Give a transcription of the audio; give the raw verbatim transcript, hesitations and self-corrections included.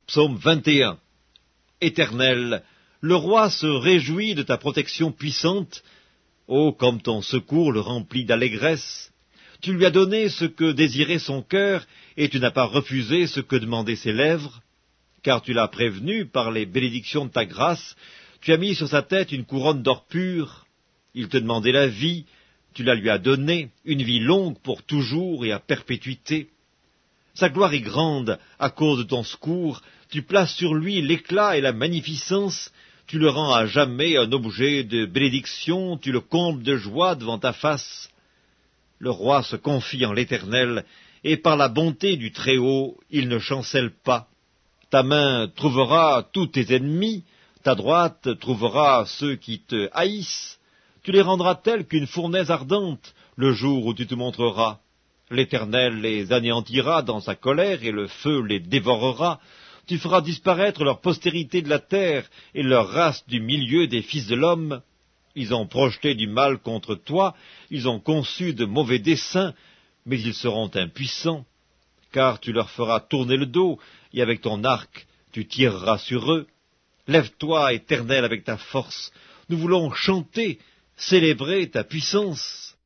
Psaume vingt et un. Éternel, le roi se réjouit de ta protection puissante. Oh, comme ton secours le remplit d'allégresse. Tu lui as donné ce que désirait son cœur, et tu n'as pas refusé ce que demandaient ses lèvres. Car tu l'as prévenu par les bénédictions de ta grâce, tu as mis sur sa tête une couronne d'or pur. Il te demandait la vie, tu la lui as donnée, une vie longue pour toujours et à perpétuité. Sa gloire est grande à cause de ton secours, tu places sur lui l'éclat et la magnificence, tu le rends à jamais un objet de bénédiction, tu le combles de joie devant ta face. Le roi se confie en l'Éternel, et par la bonté du Très-Haut, il ne chancelle pas. Ta main trouvera tous tes ennemis, ta droite trouvera ceux qui te haïssent. Tu les rendras tels qu'une fournaise ardente, le jour où tu te montreras. L'Éternel les anéantira dans sa colère, et le feu les dévorera. Tu feras disparaître leur postérité de la terre, et leur race du milieu des fils de l'homme. Ils ont projeté du mal contre toi, ils ont conçu de mauvais desseins, mais ils seront impuissants, car tu leur feras tourner le dos, et avec ton arc tu tireras sur eux. Lève-toi, Éternel, avec ta force, nous voulons chanter, célébrer ta puissance.